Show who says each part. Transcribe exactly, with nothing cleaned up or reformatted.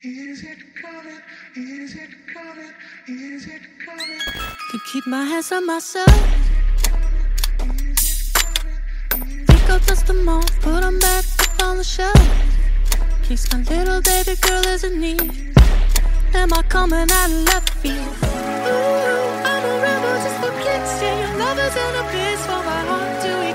Speaker 1: Is it coming? Is it coming? Is it coming?
Speaker 2: To keep my hands on myself. Think I'll dust them off, put them back up on the shelf. Case my little baby girl is in need. Am I coming out of left field? Ooh, I'm a rebel just for kicks. Yeah, your love is in a piece for my heart to eat.